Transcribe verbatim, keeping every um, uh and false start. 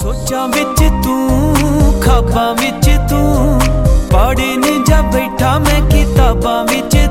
ਸੋਚਾਂ ਵਿੱਚ ਤੂੰ, ਖਾਬਾਂ ਵਿੱਚ ਤੂੰ, ਪੜ੍ਹਨ ਜਾ ਬੈਠਾ ਮੈਂ ਕਿਤਾਬਾਂ ਵਿੱਚ